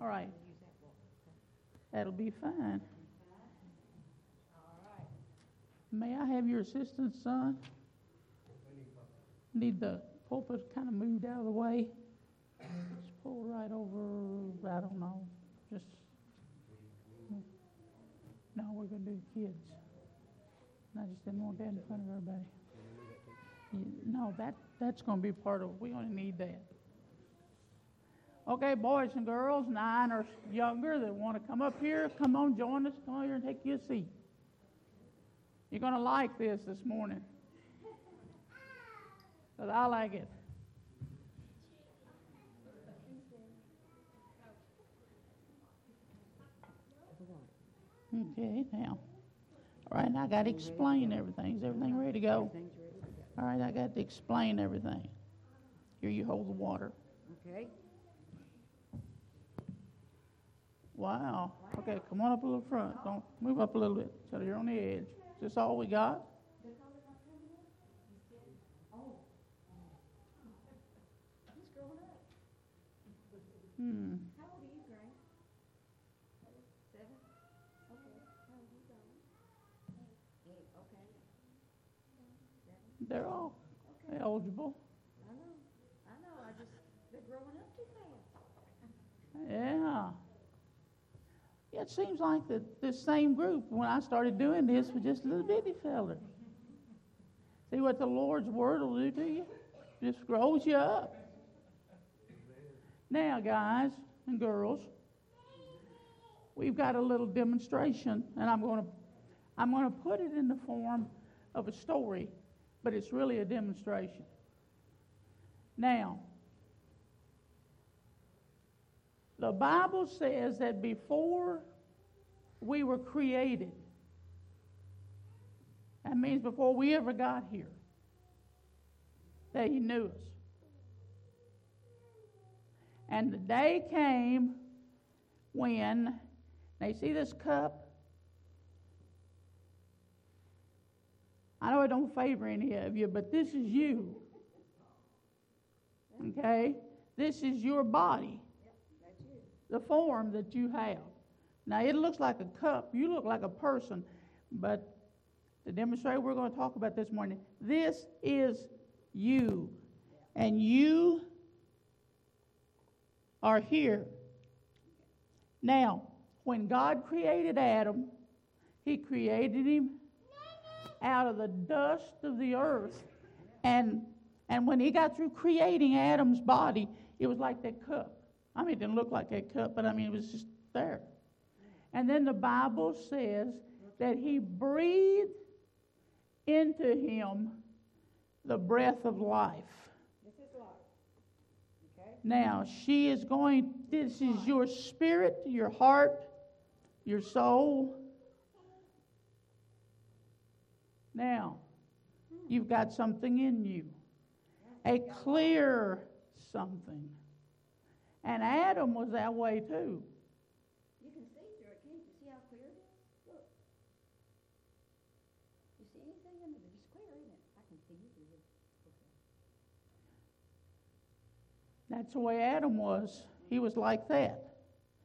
All right. That'll be fine. May I have your assistance, son? Need the pulpit kind of moved out of the way. Just pull right over, I don't know. Just, no, we're going to do the kids. I just didn't want that in front of everybody. No, that's going to be part of it. We're going to need that. Okay, boys and girls, 9 or younger that want to come up here, come on, join us. Come on here and take you a seat. You're going to like this morning. Because I like it. Okay, now. All right, now I got to explain everything. Is everything ready to go? All right, I got to explain everything. Here, you hold the water. Okay. Wow. Okay, come on up a little front. Don't move up a little bit so you're on the edge. Is this all we got? He's growing up. Hmm. How old are you, Greg? 7? Okay. How old are you going? 8. Okay. 7? They're all Okay. eligible. I know. They're growing up too fast. Yeah. Yeah, it seems like that this same group, when I started doing this, was just little bitty fellers. See what the Lord's Word will do to you? Just grows you up. Now, guys and girls, we've got a little demonstration, and I'm going to put it in the form of a story, but it's really a demonstration. Now, the Bible says that before we were created, that means before we ever got here, that He knew us. And the day came when, now you see this cup? I know I don't favor any of you, but this is you. Okay? This is your body. The form that you have. Now, it looks like a cup. You look like a person. But the demonstrator we're going to talk about this morning, this is you. And you are here. Now, when God created Adam, He created him out of the dust of the earth. And when He got through creating Adam's body, it was like that cup. I mean, it didn't look like that cup, but I mean, it was just there. And then the Bible says that He breathed into him the breath of life. This is life. Okay? Now, this is your spirit, your heart, your soul. Now, you've got something in you, a clear something. And Adam was that way too. You can see through it, can't you? See how clear it is? Look. You see anything in it? It's clear, isn't it? I can see you through it. Okay. That's the way Adam was. He was like that.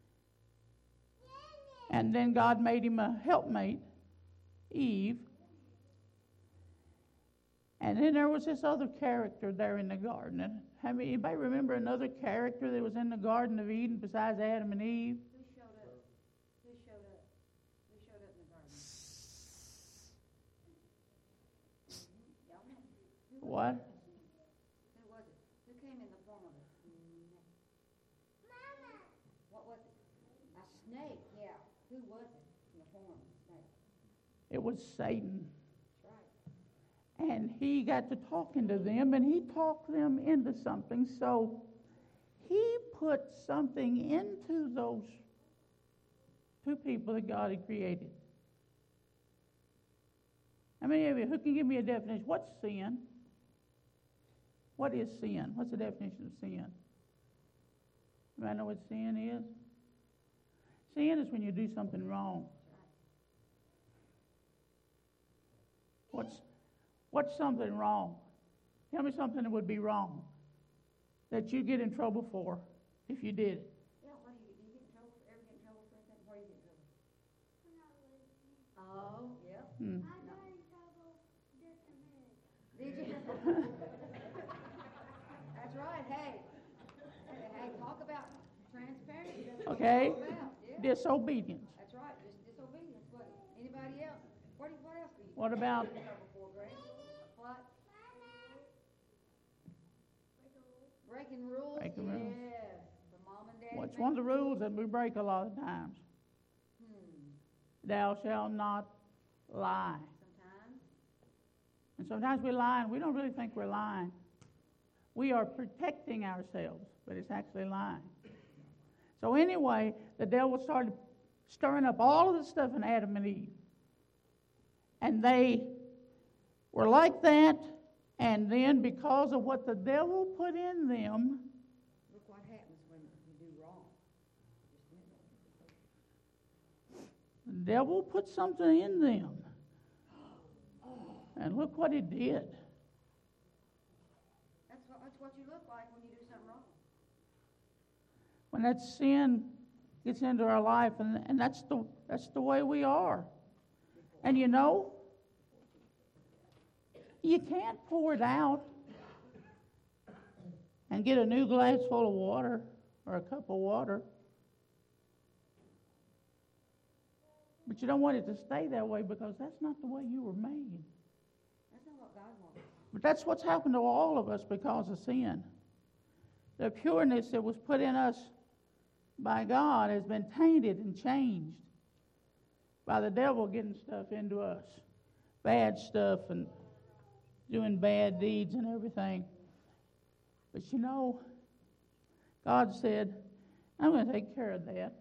And then God made him a helpmate, Eve. And then there was this other character there in the garden. And anybody remember another character that was in the Garden of Eden besides Adam and Eve? Who showed up? Who showed up? Who showed up in the garden? Y'all know. What? Who was it? Who came in the form of a snake? What was it? A snake, yeah. Who was it in the form of a snake? It was Satan. That's right. And he got to talking to them, and he talked them into something. So he put something into those two people that God had created. How many of you, who can give me a definition? What's sin? What is sin? What's the definition of sin? Anybody know what sin is? Sin is when you do something wrong. What's something wrong? Tell me something that would be wrong that you get in trouble for if you did it. Yeah, what do you get in Hmm. Did you? That's right. Hey, talk about transparency. That's what Okay? it's all about. Yeah. Disobedience. That's right. Just disobedience. What? Anybody else? What else do you? What about Before, Greg? What? Breaking rules. Breaking rules. Yes. The mom and dad. what's one of the rules that we break a lot of times? Thou shalt not lie. Sometimes. And sometimes we lie and we don't really think we're lying. We are protecting ourselves, but it's actually lying. So anyway, the devil started stirring up all of the stuff in Adam and Eve. And they were like that, and then because of what the devil put in them, look what happens when you do wrong. the devil put something in them. And look what it did. That's what you look like when you do something wrong. When that sin gets into our life, and that's the way we are. And you know, you can't pour it out and get a new glass full of water or a cup of water. But you don't want it to stay that way because that's not the way you were made. That's not what God wants. But that's what's happened to all of us because of sin. The pureness that was put in us by God has been tainted and changed by the devil getting stuff into us. Bad stuff and doing bad deeds and everything. But you know, God said, I'm going to take care of that.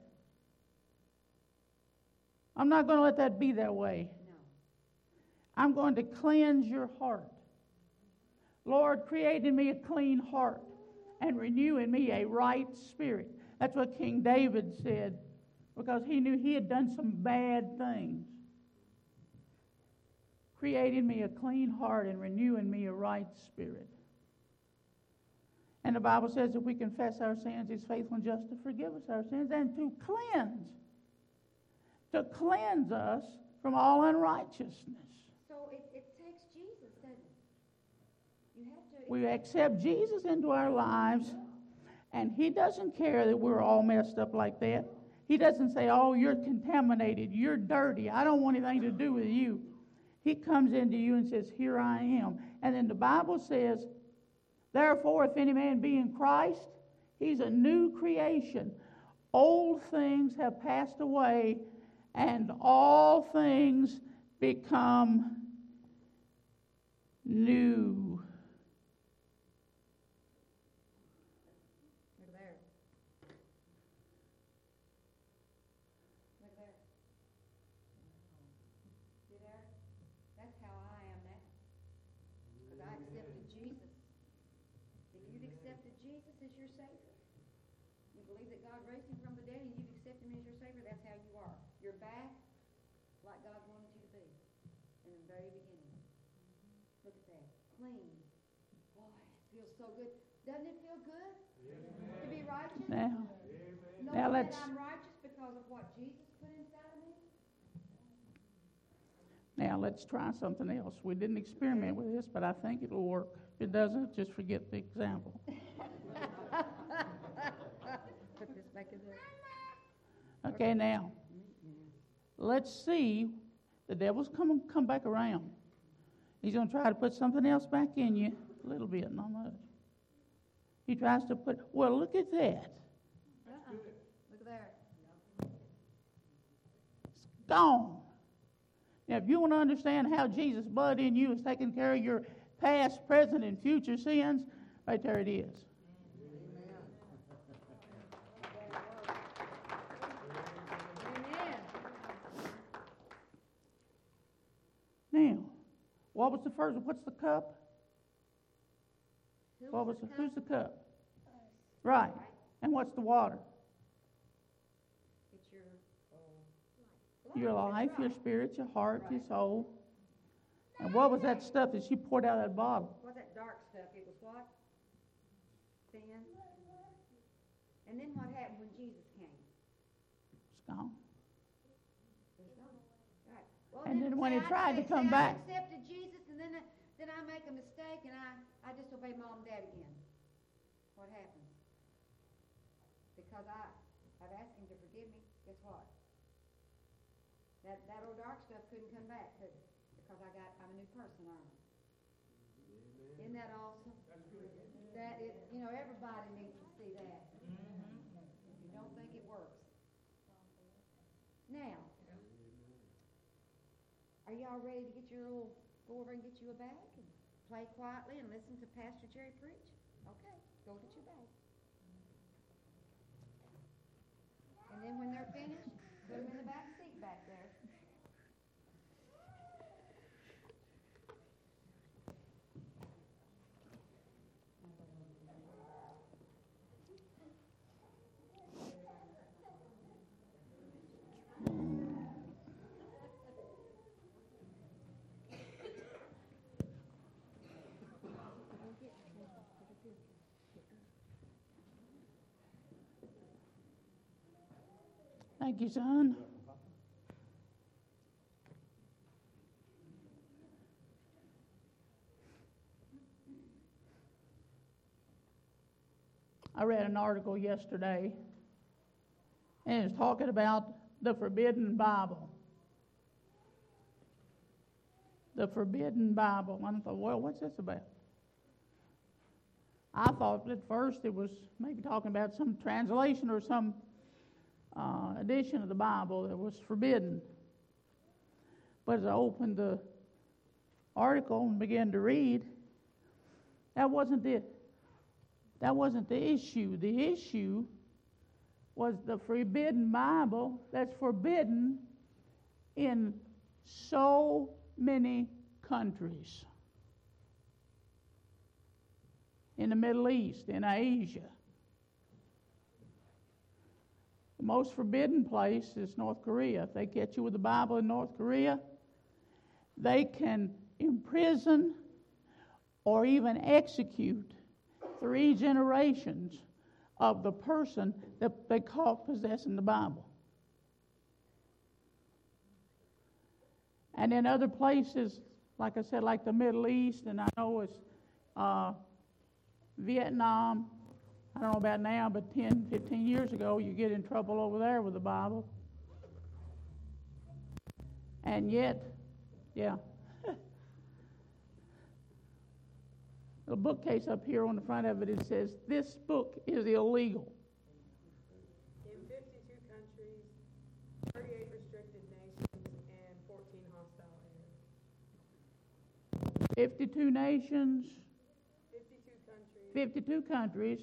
I'm not going to let that be that way. No. I'm going to cleanse your heart. Lord, create in me a clean heart and renew in me a right spirit. That's what King David said because he knew he had done some bad things. Create in me a clean heart and renew in me a right spirit. And the Bible says if we confess our sins, He's faithful and just to forgive us our sins and to cleanse us from all unrighteousness. So it takes Jesus, doesn't it? You have to. We accept Jesus into our lives, and He doesn't care that we're all messed up like that. He doesn't say, oh, you're contaminated, you're dirty, I don't want anything to do with you. He comes into you and says, here I am. And then the Bible says, therefore, if any man be in Christ, he's a new creation. Old things have passed away, and all things become new. Look there. Look there. See there? That's how I am now. Because I accepted Jesus. If you've accepted Jesus as your Savior, you believe that God raised Him from the dead and you've accepted Him as your Savior, that's how you are. You're back like God wanted you to be in the very beginning. Look at that. Clean. Boy, it feels so good. Doesn't it feel good to be righteous? Knowing let's- that I'm righteous because of what Jesus put inside of me? Now let's try something else. We didn't experiment with this, but I think it'll work. If it doesn't, just forget the example. Put this back in there. Okay, now, let's see. The devil's come back around. He's going to try to put something else back in you. A little bit, not much. He tries to put, well, look at that. Look there. It's gone. Now, if you want to understand how Jesus' blood in you is taking care of your past, present, and future sins, right there it is. Amen. Now, what was the first one? What's the cup? Who's the cup? Right. And what's the water? It's your Your life, your spirit, your heart, your soul. And what was that stuff that she poured out of that bottle? What's that dark stuff? It was what? Sin. And then what happened when Jesus came? It's gone. It was gone. Right. Well, And then when say he tried to say come back, I accepted Jesus, and then I make a mistake, and I disobey Mom and Dad again. What happens? Because I've asked Him to forgive me. Guess what? That old dark stuff couldn't come back, could it? Because I'm a new person, aren't I? Isn't that awesome? That is, everybody needs to see that. If you don't think it works. Now, are y'all ready to go over and get you a bag and play quietly and listen to Pastor Jerry preach? Okay, go get your bag. And then when they're finished, put them in the back seat back there. thank you, son. I read an article yesterday, and it's talking about the Forbidden Bible. The Forbidden Bible. And I thought, well, what's this about? I thought at first it was maybe talking about some translation or some edition of the Bible that was forbidden. But as I opened the article and began to read, that wasn't it. That wasn't the issue. The issue was the forbidden Bible that's forbidden in so many countries. In the Middle East, in Asia. The most forbidden place is North Korea. If they catch you with the Bible in North Korea, they can imprison or even execute 3 generations of the person that they caught possessing the Bible. And in other places, like I said, like the Middle East, and I know it's Vietnam, I don't know about now, but 10, 15 years ago, you get in trouble over there with the Bible. And yet, yeah. The bookcase up here on the front of it, it says, this book is illegal. In 52 countries, 38 restricted nations, and 14 hostile areas. 52 nations, 52 countries,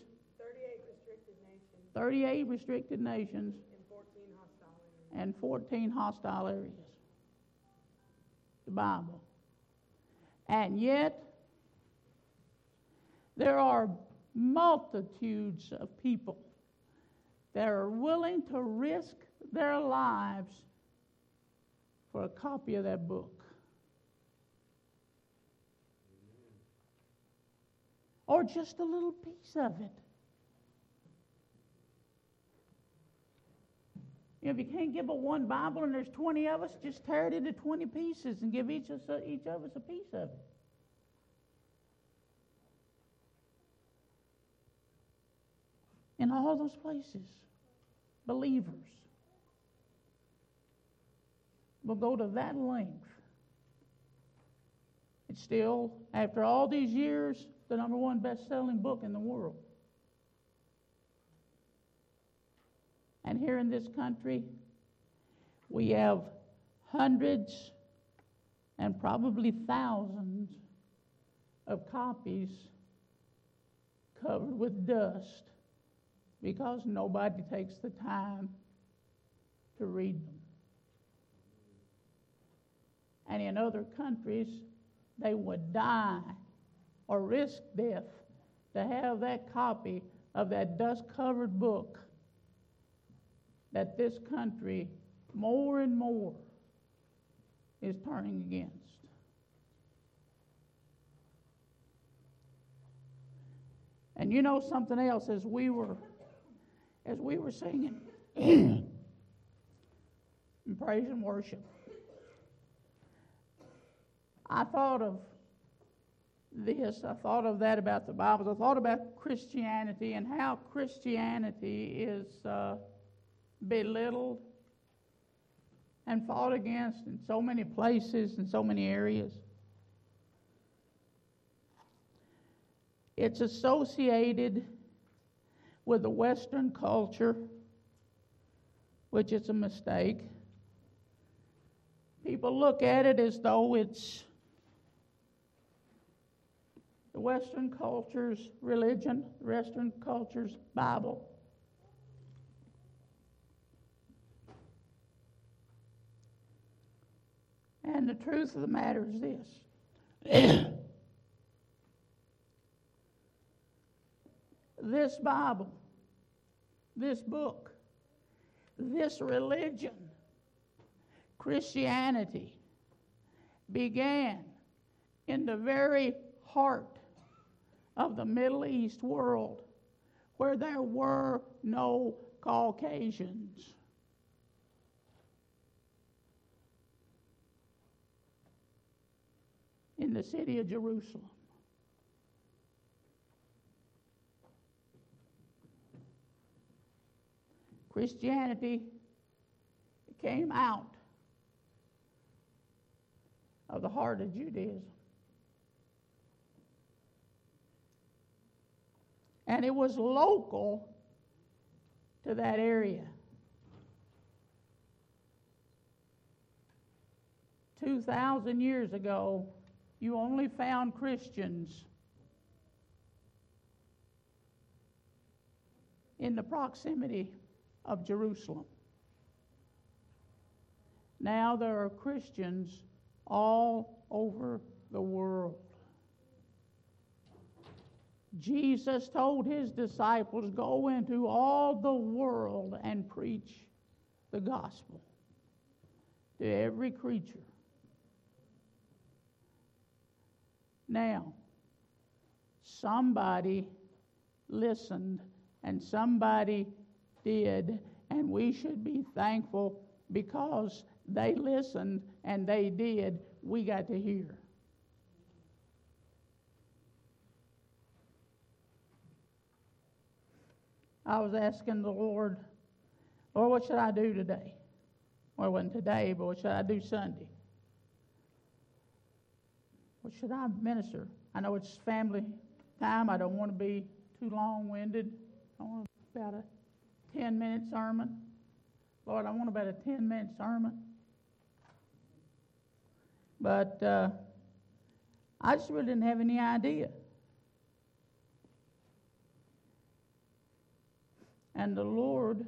38 restricted 38 restricted nations, nations, and 14 hostile areas. and 14 hostile areas. The Bible. And yet, there are multitudes of people that are willing to risk their lives for a copy of that book. Or just a little piece of it. If you can't give but one Bible and there's 20 of us, just tear it into 20 pieces and give each of us a piece of it. In all those places, believers will go to that length. It's still, after all these years, the number 1 best-selling book in the world. And here in this country, we have hundreds and probably thousands of copies covered with dust because nobody takes the time to read them. And in other countries, they would die or risk death to have that copy of that dust-covered book that this country more and more is turning against. And you know something else, as we were singing in praise and worship, I thought of this, I thought of that about the Bible. I thought about Christianity and how Christianity is belittled and fought against in so many places, in so many areas. It's associated with the Western culture, which is a mistake. People look at it as though it's the Western culture's religion, the Western culture's Bible. And the truth of the matter is this. This Bible, this book, this religion, Christianity, began in the very heart of the Middle East world, where there were no Caucasians. In the city of Jerusalem. Christianity came out of the heart of Judaism. And it was local to that area. 2,000 years ago, you only found Christians in the proximity of Jerusalem. Now there are Christians all over the world. Jesus told his disciples, go into all the world and preach the gospel to every creature. Now, somebody listened and somebody did, and we should be thankful because they listened and they did. We got to hear. I was asking the Lord, what should I do today? Well, it wasn't today, but what should I do Sunday? What should I minister? I know it's family time. I don't want to be too long-winded. I want about a 10-minute sermon. Lord, I want about a 10-minute sermon. But I just really didn't have any idea. And the Lord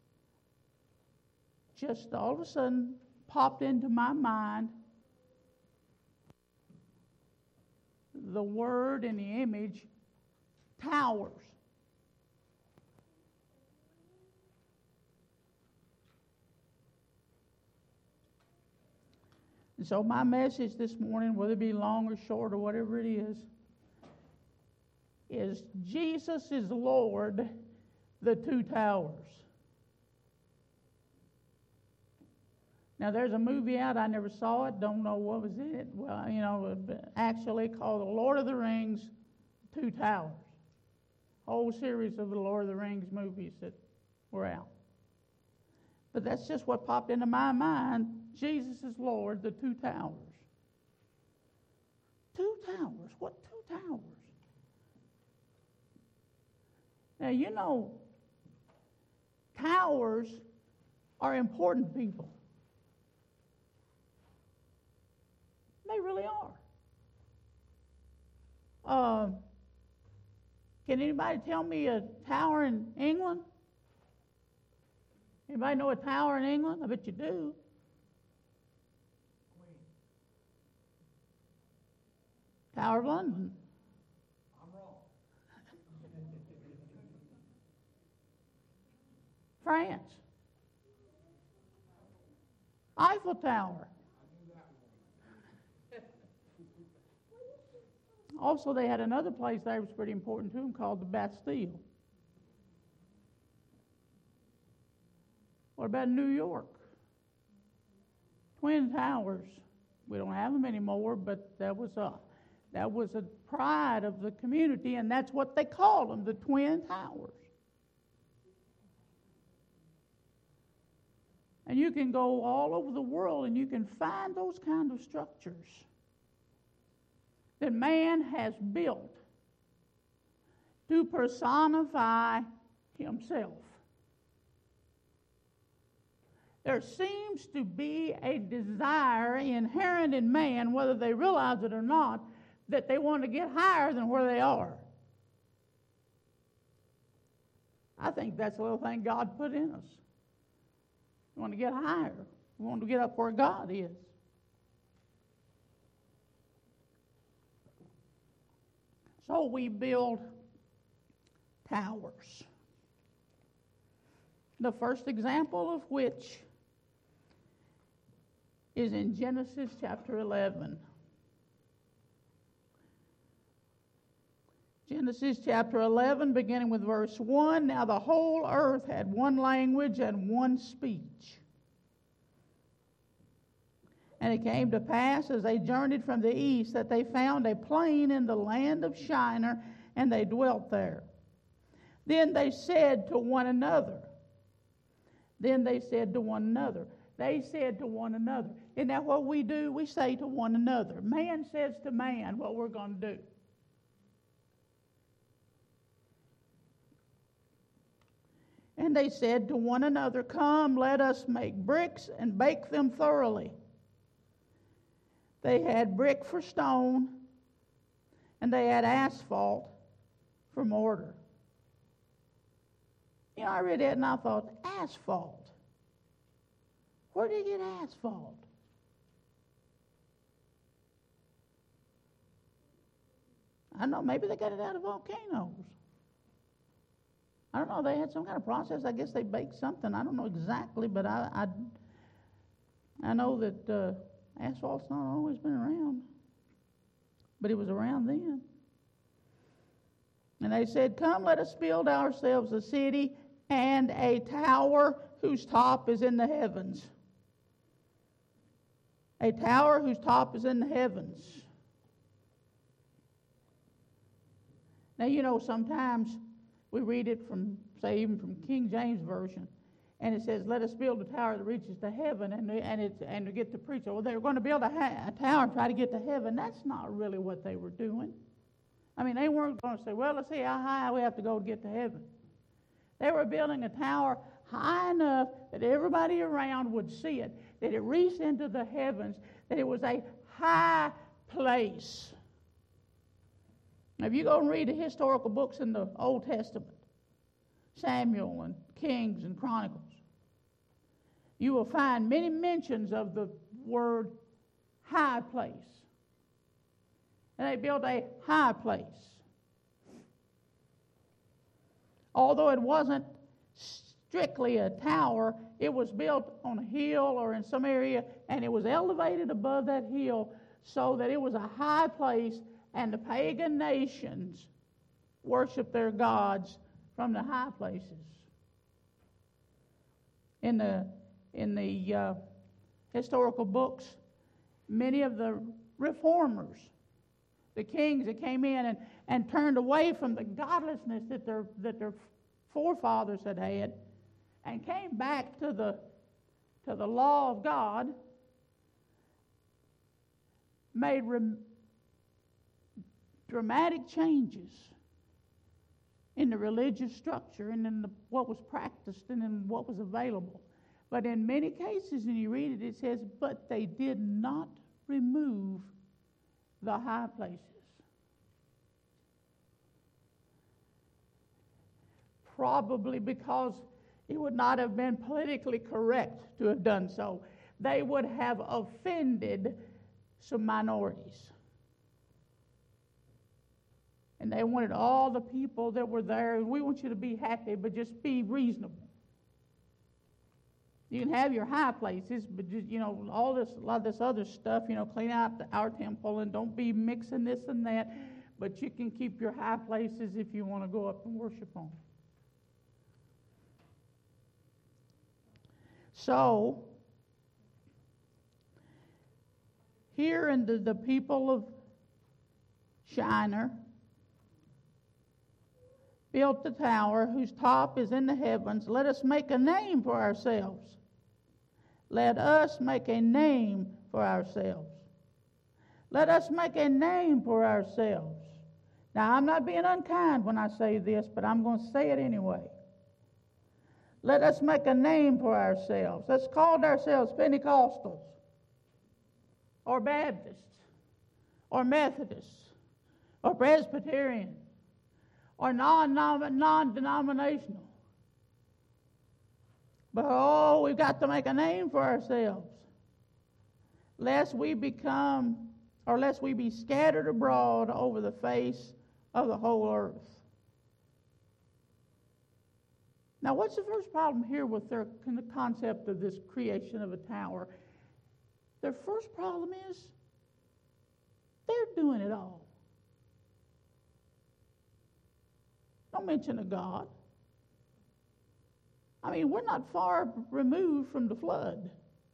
just all of a sudden popped into my mind the word and the image, towers. And so my message this morning, whether it be long or short or whatever it is Jesus is Lord, the two towers. Now, there's a movie out, I never saw it, don't know what was in it. Well, actually called The Lord of the Rings, Two Towers. Whole series of the Lord of the Rings movies that were out. But that's just what popped into my mind. Jesus is Lord, the two towers. Two towers? What two towers? Now, you know, towers are important people. They really are. Can anybody tell me a tower in England? Anybody know a tower in England? I bet you do. Tower of London. I'm wrong. France. Eiffel Tower. Also, they had another place that was pretty important to them called the Bastille. What about New York? Twin Towers We don't have them anymore, but that was a pride of the community, and that's what they called them, the Twin Towers. And you can go all over the world and you can find those kind of structures that man has built to personify himself. There seems to be a desire inherent in man, whether they realize it or not, that they want to get higher than where they are. I think that's a little thing God put in us. We want to get higher. We want to get up where God is. So we build towers. The first example of which is in Genesis chapter 11. Genesis chapter 11, beginning with verse 1. Now the whole earth had one language and one speech. And it came to pass, as they journeyed from the east, that they found a plain in the land of Shinar, and they dwelt there. Then they said to one another. They said to one another. Isn't that what we do? We say to one another. Man says to man what we're going to do. And they said to one another, Come, let us make bricks and bake them thoroughly. They had brick for stone, and they had asphalt for mortar. You know, I read that and I thought, asphalt? Where did you get asphalt? I don't know, maybe they got it out of volcanoes. I don't know, they had some kind of process. I guess they baked something. I don't know exactly, but I know that asphalt's not always been around. But it was around then. And they said, Come, let us build ourselves a city and a tower whose top is in the heavens. A tower whose top is in the heavens. Now, you know, sometimes we read it from, say, even from King James Version, and it says, let us build a tower that reaches to heaven, and to get to preach. Well, they were going to build a tower and try to get to heaven. That's not really what they were doing. I mean, they weren't going to say, well, let's see how high we have to go to get to heaven. They were building a tower high enough that everybody around would see it, that it reached into the heavens, that it was a high place. Now, if you go and read the historical books in the Old Testament, Samuel and Kings and Chronicles, you will find many mentions of the word high place. And they built a high place. Although it wasn't strictly a tower, it was built on a hill or in some area, and it was elevated above that hill so that it was a high place, and the pagan nations worshiped their gods from the high places. In the historical books, many of the reformers, the kings that came in and turned away from the godlessness that their forefathers had had, and came back to the law of God, made dramatic changes in the religious structure and in what was practiced and in what was available. But in many cases, and you read it, it says, but they did not remove the high places. Probably because it would not have been politically correct to have done so. They would have offended some minorities. And they wanted all the people that were there, we want you to be happy, but just be reasonable. You can have your high places, but just, a lot of this other stuff, clean out our temple and don't be mixing this and that. But you can keep your high places if you want to go up and worship on. So, here in the people of Shinar built the tower whose top is in the heavens. Let us make a name for ourselves. Let us make a name for ourselves. Let us make a name for ourselves. Now, I'm not being unkind when I say this, but I'm going to say it anyway. Let us make a name for ourselves. Let's call ourselves Pentecostals, or Baptists, or Methodists, or Presbyterian, or non-denominational. But we've got to make a name for ourselves, lest we be scattered abroad over the face of the whole earth. Now, what's the first problem here with the concept of this creation of a tower? Their first problem is they're doing it all. Don't mention a God. I mean, we're not far removed from the flood.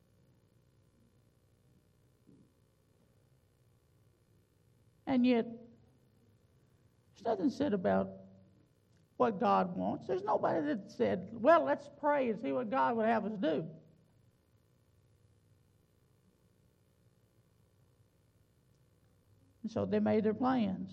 And yet, there's nothing said about what God wants. There's nobody that said, well, let's pray and see what God would have us do. And so they made their plans.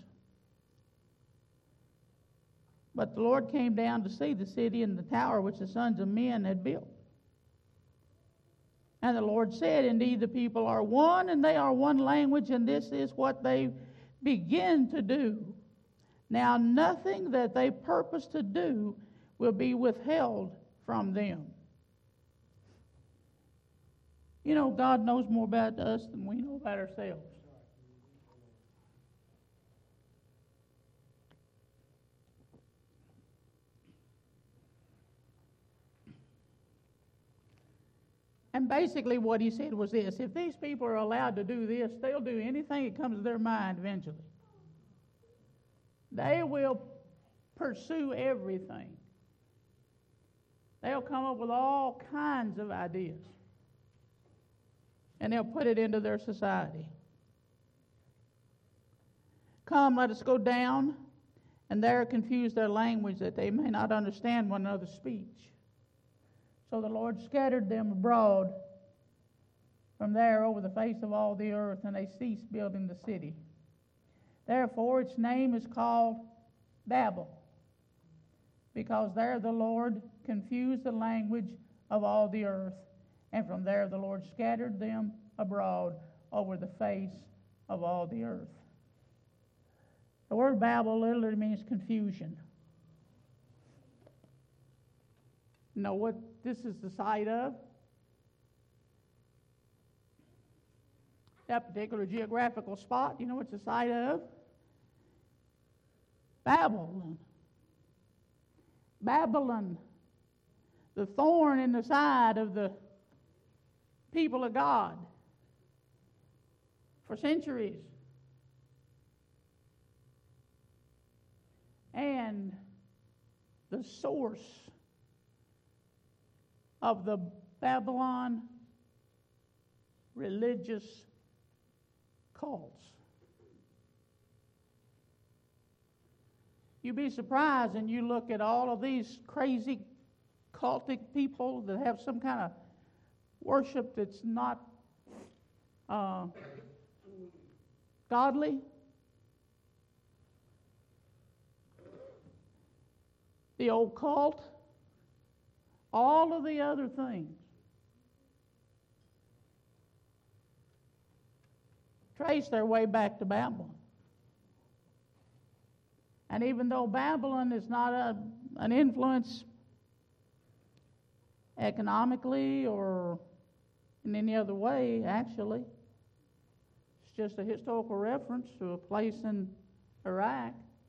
But the Lord came down to see the city and the tower which the sons of men had built. And the Lord said, indeed, the people are one, and they are one language, and this is what they begin to do. Now, nothing that they purpose to do will be withheld from them. You know, God knows more about us than we know about ourselves. And basically what he said was this: if these people are allowed to do this, they'll do anything that comes to their mind eventually. They will pursue everything. They'll come up with all kinds of ideas. And they'll put it into their society. Come, let us go down, and there confuse their language, that they may not understand one another's speech. So the Lord scattered them abroad from there over the face of all the earth, and they ceased building the city. Therefore its name is called Babel, because there the Lord confused the language of all the earth, and from there the Lord scattered them abroad over the face of all the earth. The word Babel literally means confusion. You know what this is the site of? That particular geographical spot, you know what's the site of? Babylon. Babylon, the thorn in the side of the people of God for centuries. And the source of the Babylon religious cults. You'd be surprised, and you look at all of these crazy cultic people that have some kind of worship that's not godly. The occult, all of the other things. Trace their way back to Babylon. And even though Babylon is not an influence economically or in any other way, actually, it's just a historical reference to a place in Iraq.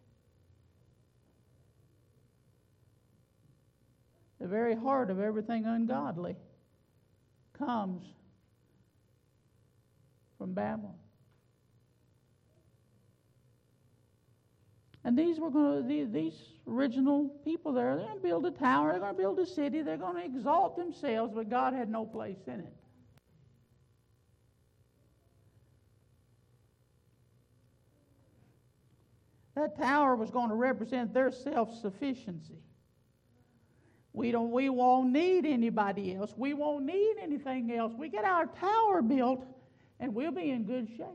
The very heart of everything ungodly comes from Babylon. And these original people there, they're going to build a tower, they're going to build a city, they're going to exalt themselves, but God had no place in it. That tower was going to represent their self-sufficiency. We won't need anybody else. We won't need anything else. We get our tower built, and we'll be in good shape.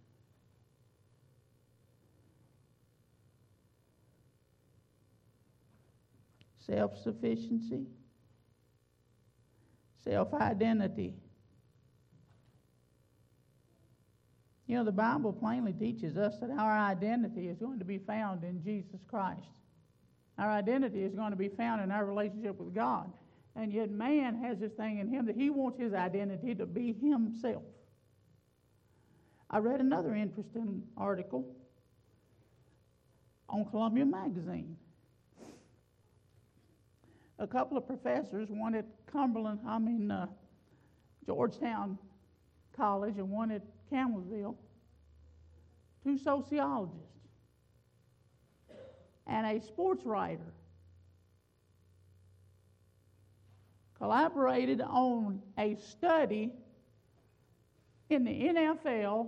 Self-sufficiency, self-identity. You know, the Bible plainly teaches us that our identity is going to be found in Jesus Christ. Our identity is going to be found in our relationship with God. And yet man has this thing in him that he wants his identity to be himself. I read another interesting article on Columbia Magazine. A couple of professors, one at Georgetown College and one at Campbellsville, two sociologists, and a sports writer collaborated on a study in the NFL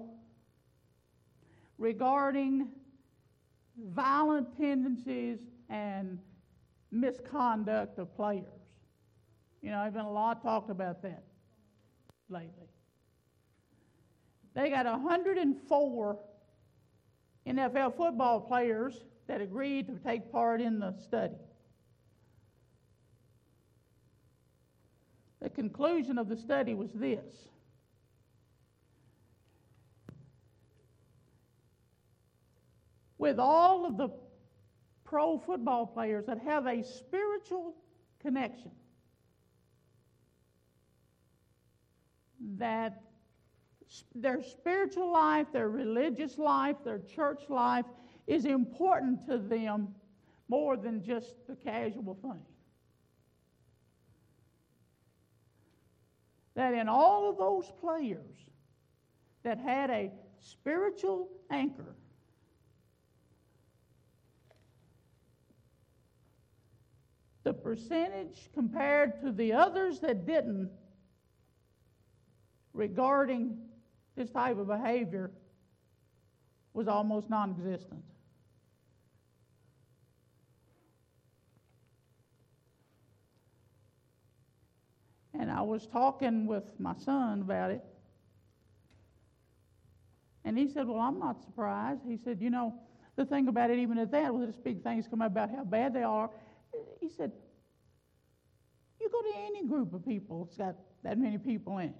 regarding violent tendencies and misconduct of players. You know, there's been a lot talked about that lately. They got 104 NFL football players that agreed to take part in the study. The conclusion of the study was this: with all of the pro football players that have a spiritual connection, that their spiritual life, their religious life, their church life is important to them more than just the casual thing. That in all of those players that had a spiritual anchor, the percentage compared to the others that didn't regarding this type of behavior was almost non-existent. And I was talking with my son about it, and he said, well, I'm not surprised. He said, you know, the thing about it, even at that, with this big things come about how bad they are, he said, you go to any group of people that's got that many people in it.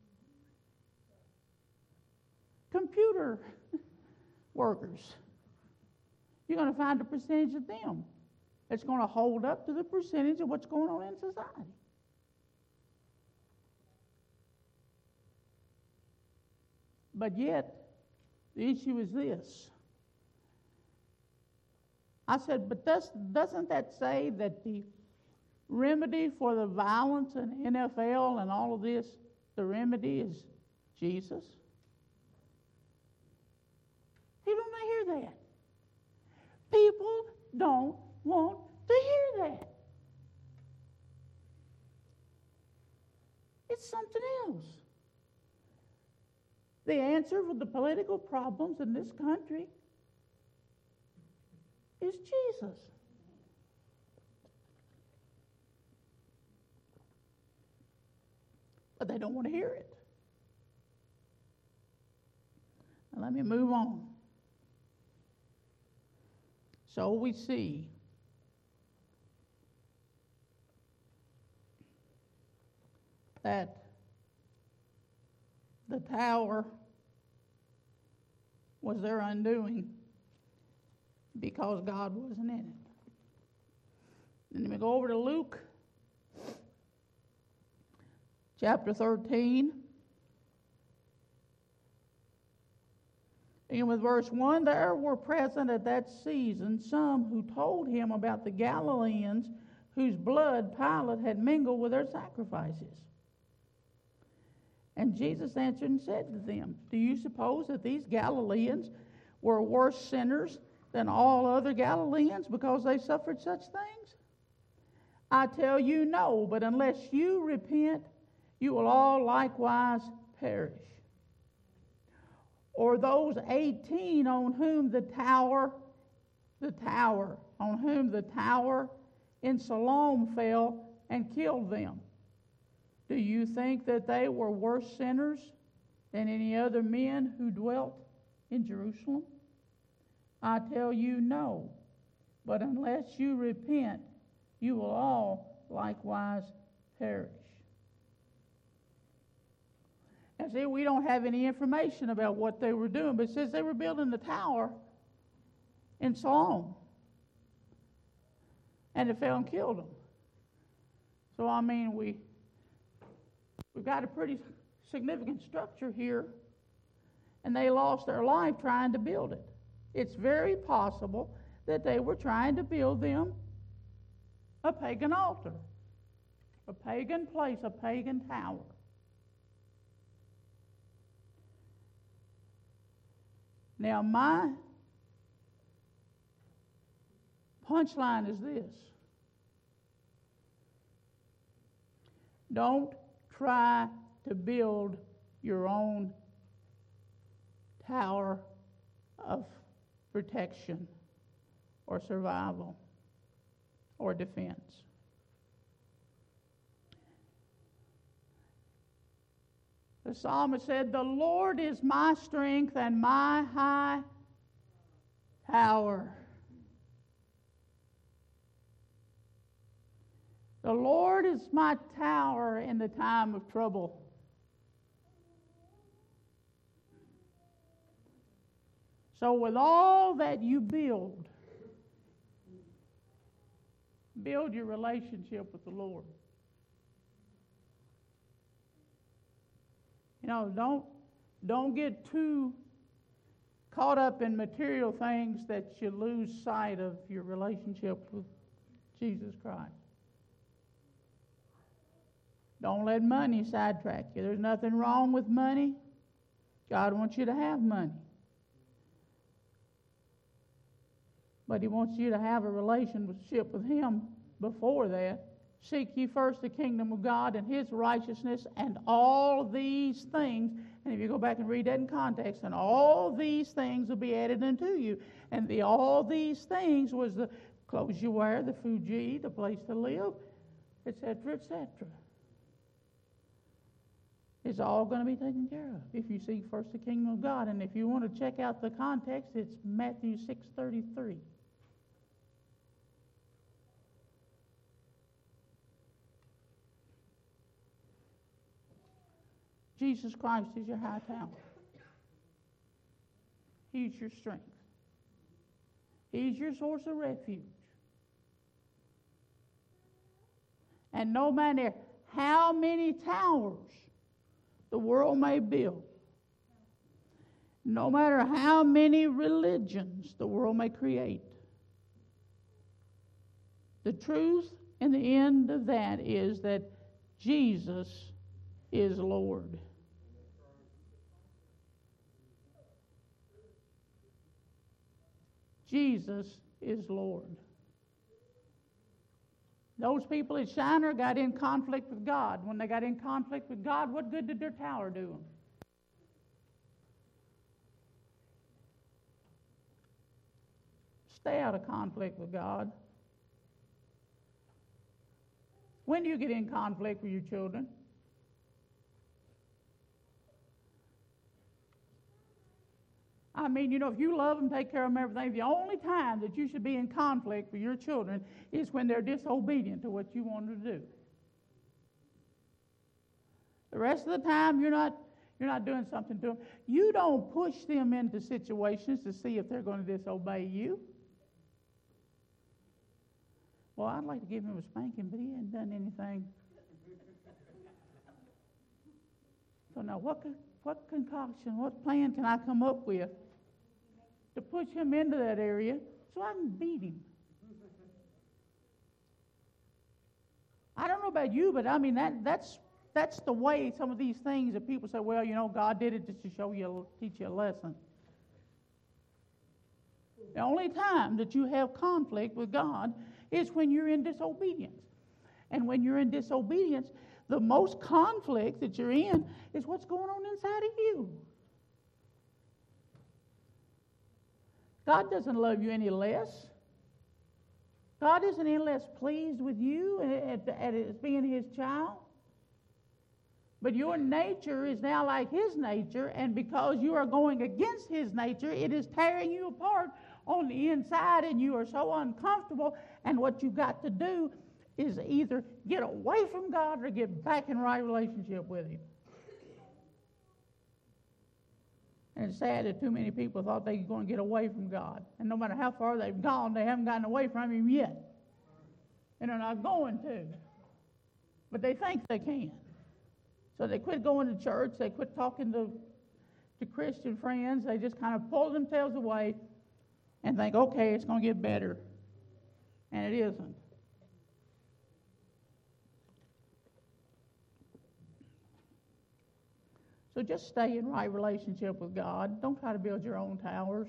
Computer workers, you're going to find a percentage of them that's going to hold up to the percentage of what's going on in society. But yet, the issue is this. I said, but doesn't that say that the remedy for the violence in NFL and all of this, the remedy is Jesus? He don't want to hear that. People don't want to hear that. It's something else. The answer for the political problems in this country is Jesus. But they don't want to hear it. Now let me move on. So we see that the tower was their undoing because God wasn't in it. Then we go over to Luke chapter 13. And with verse 1, there were present at that season some who told him about the Galileans whose blood Pilate had mingled with their sacrifices. And Jesus answered and said to them, do you suppose that these Galileans were worse sinners than all other Galileans because they suffered such things? I tell you, no, but unless you repent, you will all likewise perish. Or those 18 on whom the tower the tower, on whom the tower in Siloam fell and killed them. Do you think that they were worse sinners than any other men who dwelt in Jerusalem? I tell you, no. But unless you repent, you will all likewise perish. And see, we don't have any information about what they were doing, but it says they were building the tower in Siloam. And it fell and killed them. So, I mean, we've got a pretty significant structure here, and they lost their life trying to build it. It's very possible that they were trying to build them a pagan altar, a pagan place, a pagan tower. Now, my punchline is this. Don't try to build your own tower of protection or survival or defense. The psalmist said, "The Lord is my strength and my high tower." The Lord is my tower in the time of trouble. So with all that you build your relationship with the Lord. You know, don't get too caught up in material things that you lose sight of your relationship with Jesus Christ. Don't let money sidetrack you. There's nothing wrong with money. God wants you to have money. But He wants you to have a relationship with Him before that. Seek ye first the kingdom of God and His righteousness, and all these things, and if you go back and read that in context, and all these things will be added unto you. And all these things was the clothes you wear, the food you eat, the place to live, etc., etc. It's all going to be taken care of if you seek first the kingdom of God. And if you want to check out the context, it's Matthew 6:33. Jesus Christ is your high tower. He's your strength. He's your source of refuge. And no matter how many towers the world may build, no matter how many religions the world may create, the truth and the end of that is that Jesus is Lord. Jesus is Lord. Those people at Shinar got in conflict with God. When they got in conflict with God, what good did their tower do them? Stay out of conflict with God. When do you get in conflict with your children? I mean, if you love them, take care of them, everything, the only time that you should be in conflict with your children is when they're disobedient to what you want them to do. The rest of the time, you're not doing something to them. You don't push them into situations to see if they're going to disobey you. Well, I'd like to give him a spanking, but he hasn't done anything. So now, what concoction, what plan can I come up with to push him into that area so I can beat him? I don't know about you, but I mean that's the way some of these things that people say, well, God did it just to teach you a lesson. The only time that you have conflict with God is when you're in disobedience. And when you're in disobedience, the most conflict that you're in is what's going on inside of you. God doesn't love you any less. God isn't any less pleased with you as being His child. But your nature is now like His nature, and because you are going against His nature, it is tearing you apart on the inside, and you are so uncomfortable, and what you've got to do is either get away from God or get back in right relationship with Him. And it's sad that too many people thought they were going to get away from God. And no matter how far they've gone, they haven't gotten away from Him yet. And they're not going to. But they think they can. So they quit going to church. They quit talking to Christian friends. They just kind of pull themselves away and think, okay, it's going to get better. And it isn't. So just stay in right relationship with God. Don't try to build your own towers.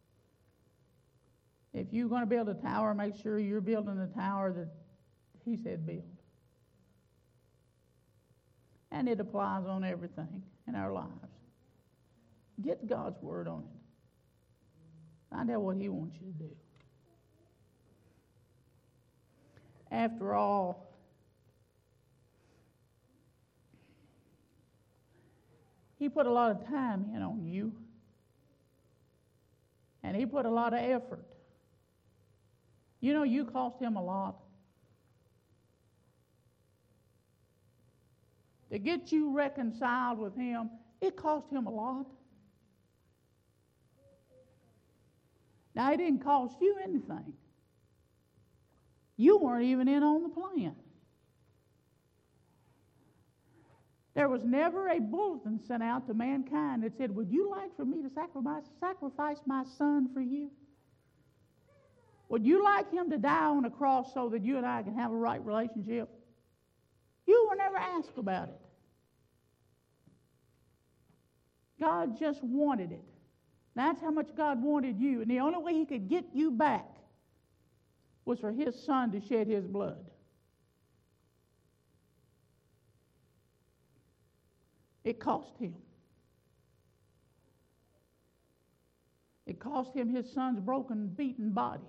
If you're going to build a tower, make sure you're building a tower that He said build. And it applies on everything in our lives. Get God's Word on it. Find out what He wants you to do. After all, He put a lot of time in on you. And He put a lot of effort. You know, you cost Him a lot. To get you reconciled with Him, it cost Him a lot. Now, it didn't cost you anything. You weren't even in on the plan. There was never a bulletin sent out to mankind that said, would you like for me to sacrifice my son for you? Would you like him to die on a cross so that you and I can have a right relationship? You were never asked about it. God just wanted it. That's how much God wanted you. And the only way He could get you back was for His Son to shed His blood. It cost Him. It cost Him His Son's broken, beaten body.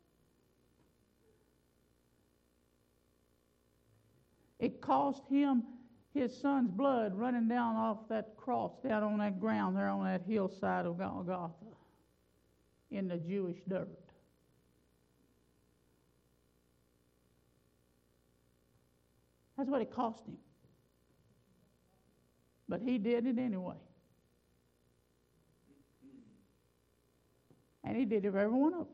It cost Him His Son's blood running down off that cross, down on that ground there on that hillside of Golgotha in the Jewish dirt. That's what it cost Him. But He did it anyway. And He did it for every one of us.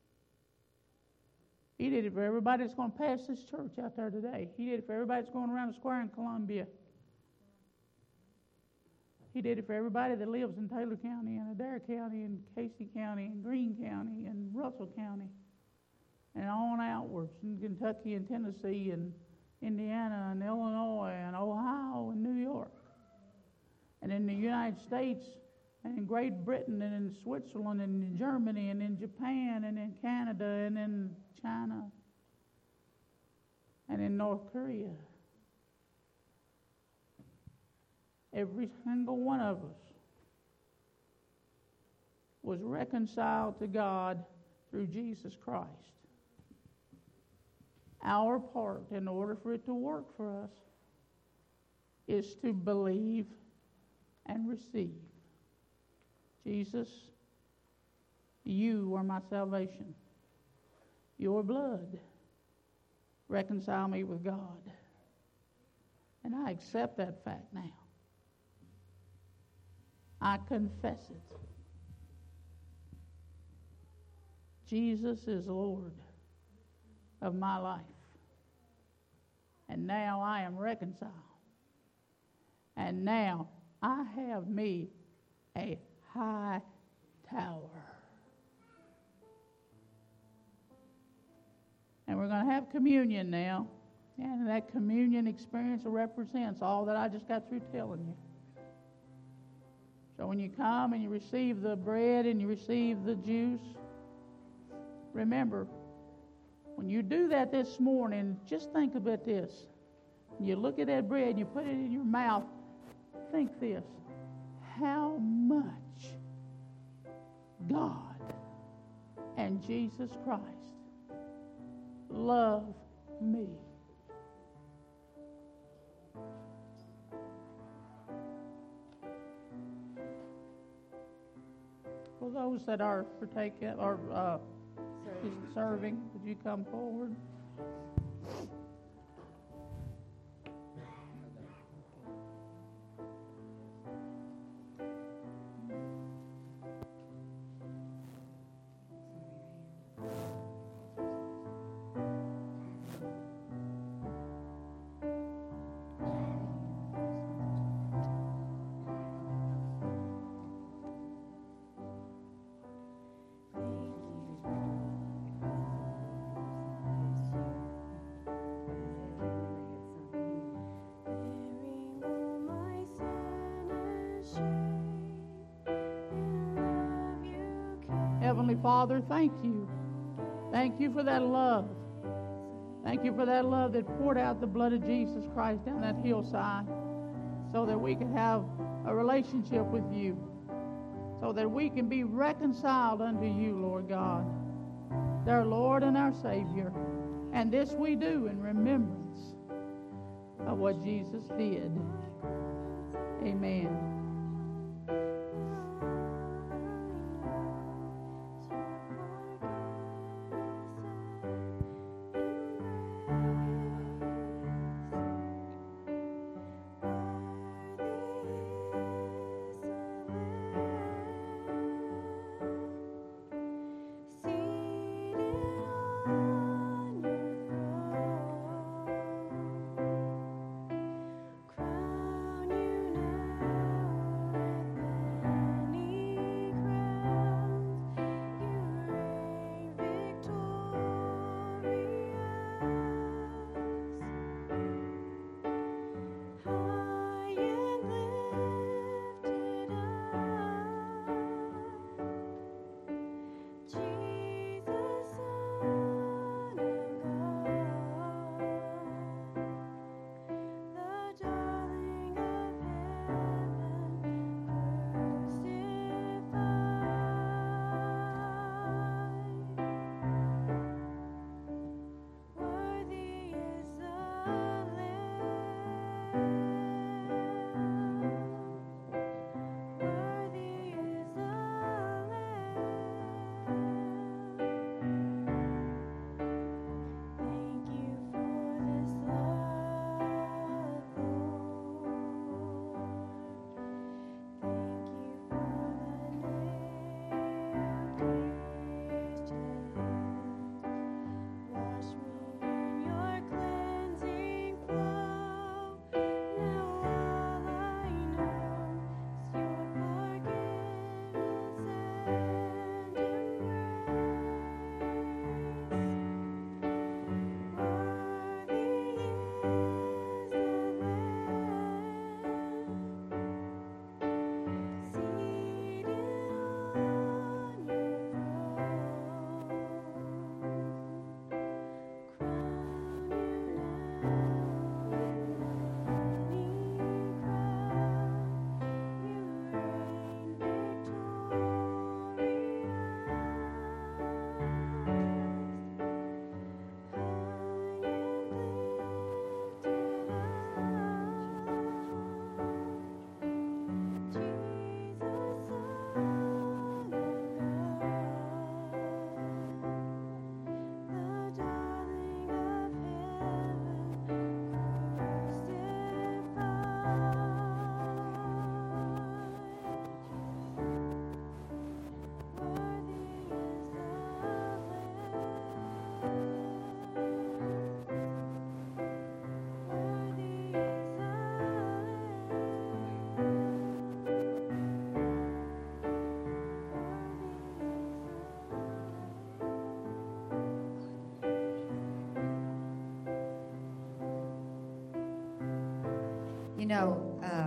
He did it for everybody that's going to pass this church out there today. He did it for everybody that's going around the square in Columbia. He did it for everybody that lives in Taylor County and Adair County and Casey County and Greene County and Russell County and on outwards in Kentucky and Tennessee and Indiana and Illinois and Ohio and New York. And in the United States and in Great Britain and in Switzerland and in Germany and in Japan and in Canada and in China and in North Korea. Every single one of us was reconciled to God through Jesus Christ. Our part, in order for it to work for us, is to believe and receive. Jesus, you are my salvation. Your blood reconcile me with God. And I accept that fact now. I confess it. Jesus is Lord of my life. And now I am reconciled. And now I have me a high tower. And we're going to have communion now. And that communion experience represents all that I just got through telling you. So when you come and you receive the bread and you receive the juice, remember, when you do that this morning, just think about this. When you look at that bread and you put it in your mouth, think this. How much God and Jesus Christ love me. For those that are partaking or serving, would you come forward? Heavenly Father, thank you. Thank you for that love. Thank you for that love that poured out the blood of Jesus Christ down that hillside so that we could have a relationship with you, so that we can be reconciled unto you, Lord God, our Lord and our Savior. And this we do in remembrance of what Jesus did. Amen. You know,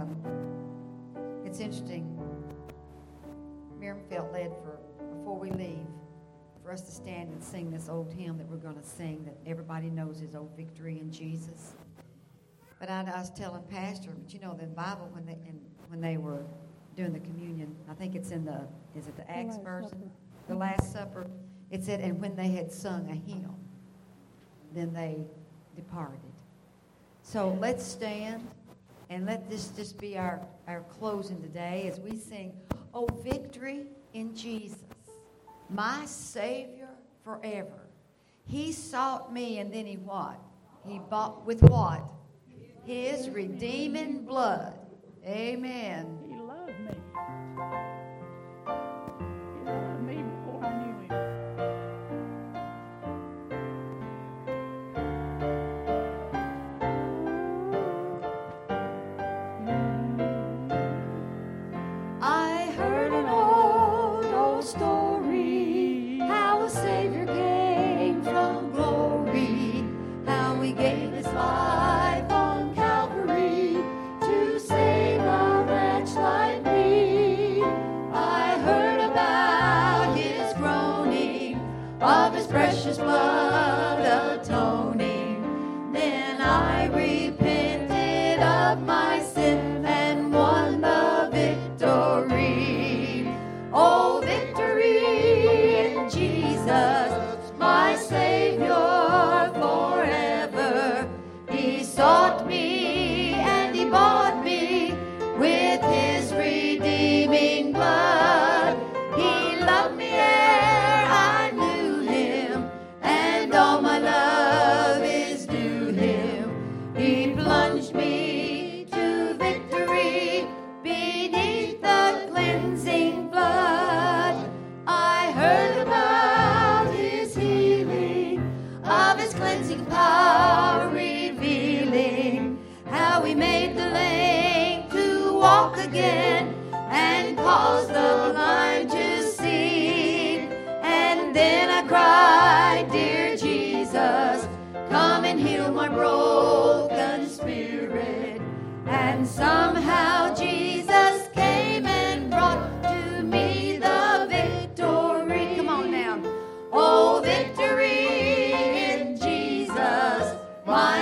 it's interesting. Miriam felt led before we leave, for us to stand and sing this old hymn that we're going to sing that everybody knows is "Oh Victory in Jesus." But I was telling Pastor, but you know, the Bible when they were doing the communion, I think it's in the Acts version, the Last Supper. It said, and when they had sung a hymn, then they departed. So let's stand and let this just be our closing today as we sing, "Oh, victory in Jesus, my Savior forever. He sought me, and then he what? He bought with what? His redeeming blood." Amen. He loved me. He loved me before I knew him. I heard an old story, how a Savior came from glory, how he gave his life on Calvary to save a wretch like me. I heard about his groaning, of his precious blood atoning. Then I repented of my sin and won the victory. Oh, victory in Jesus, my Savior forever. He sought me and he bought me with his redeeming blood. He loved me ere I knew him, and all my love is due him. He plunged me to victory beneath the cleansing blood. I heard about his healing, of his cleansing power revealing, how he made the lame to walk again and caused the blind to see. And then I cried, "Dear Jesus, come and heal my broken spirit." And somehow Jesus came and brought to me the victory. Come on now. Oh, victory in Jesus, my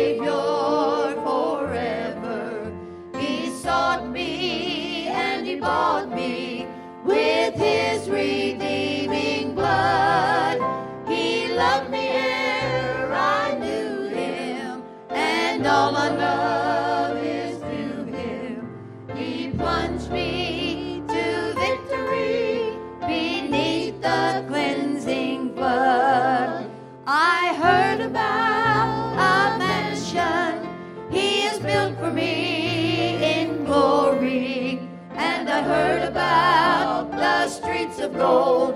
Savior forever. He sought me and he bought me with his redeeming blood. He loved me ere I knew him, and all my love is due him. He plunged me to victory beneath the cleansing blood. I heard about a mansion he has built for me in glory, and I heard about the streets of gold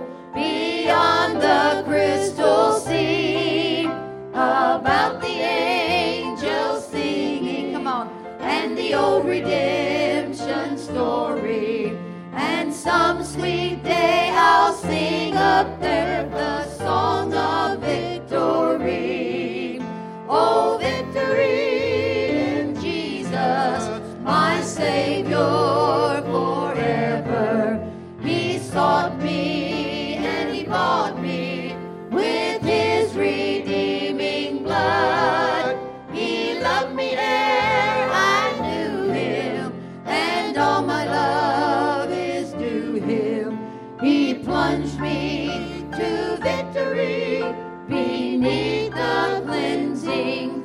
beyond the crystal sea, about the angels singing, come on, and the old redemption story. And some sweet day I'll sing up there the song of victory. Oh, victory in Jesus, my Savior forever. He sought me and he bought me with his redeeming blood. He loved me ere I knew him, and all my love is due him. He plunged me to victory beneath the cleansing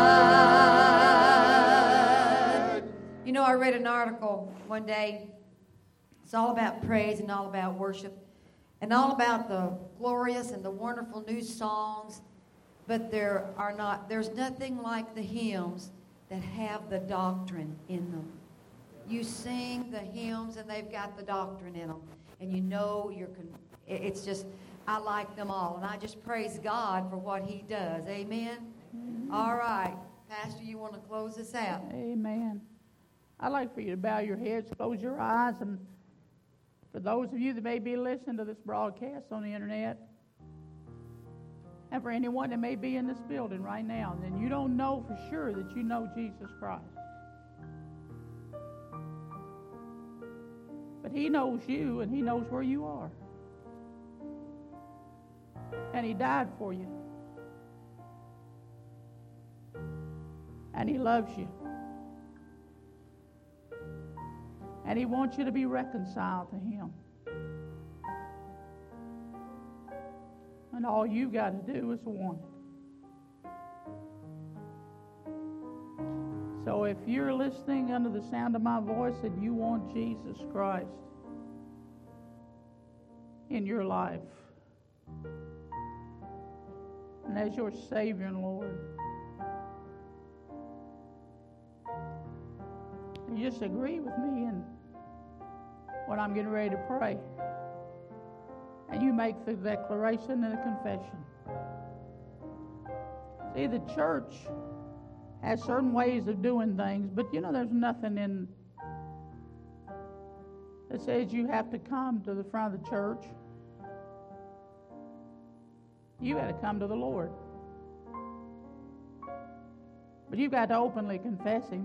flood. You know, I read an article one day. It's all about praise and all about worship and all about the glorious and the wonderful new songs, but there's nothing like the hymns that have the doctrine in them. You sing the hymns and they've got the doctrine in them, and you know it's just, I like them all, and I just praise God for what he does. Amen? Mm-hmm. All right. Pastor, you want to close this out? Amen. I'd like for you to bow your heads, close your eyes, and for those of you that may be listening to this broadcast on the internet, and for anyone that may be in this building right now, then you don't know for sure that you know Jesus Christ. But he knows you, and he knows where you are. And he died for you. And he loves you. And he wants you to be reconciled to him. And all you got to do is want it. So if you're listening under the sound of my voice and you want Jesus Christ in your life and as your Savior and Lord, you just agree with me in what I'm getting ready to pray. And you make the declaration and the confession. See, the church has certain ways of doing things, but there's nothing in that says you have to come to the front of the church. You got to come to the Lord. But you've got to openly confess Him.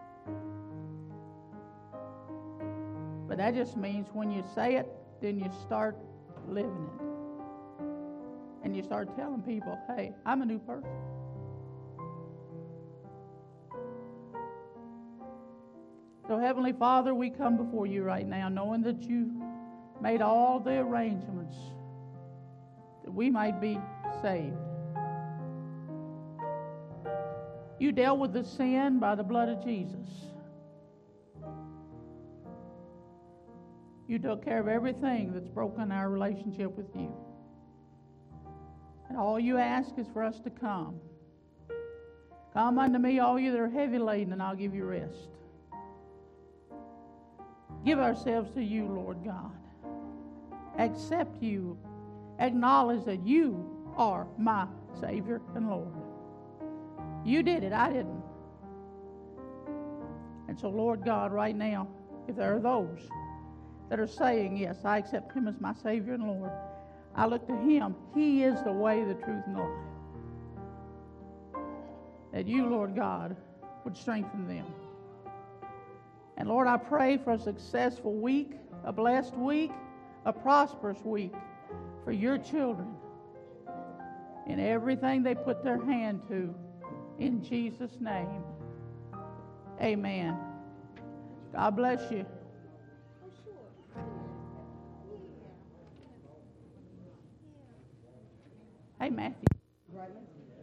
But that just means when you say it, then you start living it. And you start telling people, hey, I'm a new person. So Heavenly Father, we come before you right now knowing that you made all the arrangements that we might be saved. You dealt with the sin by the blood of Jesus. You took care of everything that's broken our relationship with you. And all you ask is for us to come. Come unto me, all you that are heavy laden, and I'll give you rest. Give ourselves to you, Lord God. Accept you. Acknowledge that you are my Savior and Lord. You did it, I didn't. And so, Lord God, right now, if there are those that are saying, yes, I accept Him as my Savior and Lord, I look to Him. He is the way, the truth, and the life. That you, Lord God, would strengthen them. And Lord, I pray for a successful week, a blessed week, a prosperous week for your children in everything they put their hand to. In Jesus' name, amen. God bless you. Hey, Matthew.